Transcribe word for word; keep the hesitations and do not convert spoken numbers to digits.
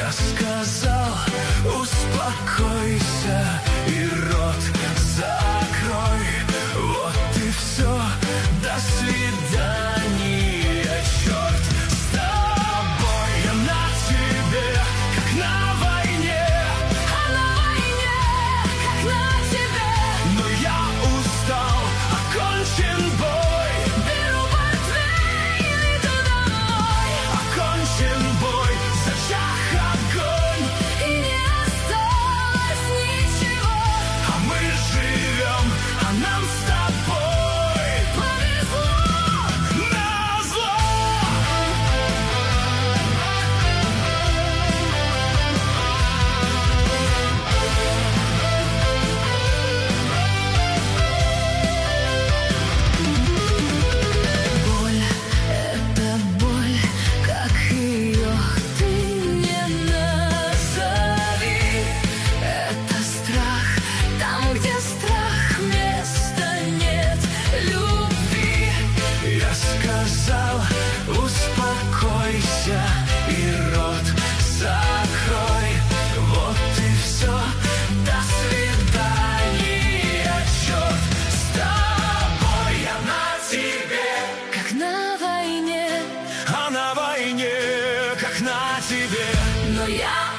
Я сказал, успокойся и рот закрой. Вот и все, до свидания, черт с тобой. Я на тебе, как на войне, а на войне, как на тебе. но я устал, окончен бой. Беру портфель, иду домой. Окончен бой, зачах огонь, И не осталось ничего. а мы живем, а нам с тобой Повезло. назло. Боль — это боль, как ее ты не назови. Это страх, там, где страх, места нет любви. Я сказал, успокойся и рот закрой. Вот и все, до свидания, черт с тобой. Я на тебе, Как на войне, а на войне, как на тебе. но я